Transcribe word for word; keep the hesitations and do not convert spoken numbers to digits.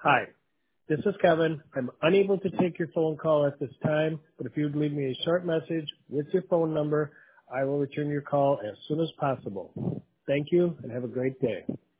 Hi, this is Kevin. I'm unable to take your phone call at this time, but if you'd leave me a short message with your phone number, I will return your call as soon as possible. Thank you and have a great day.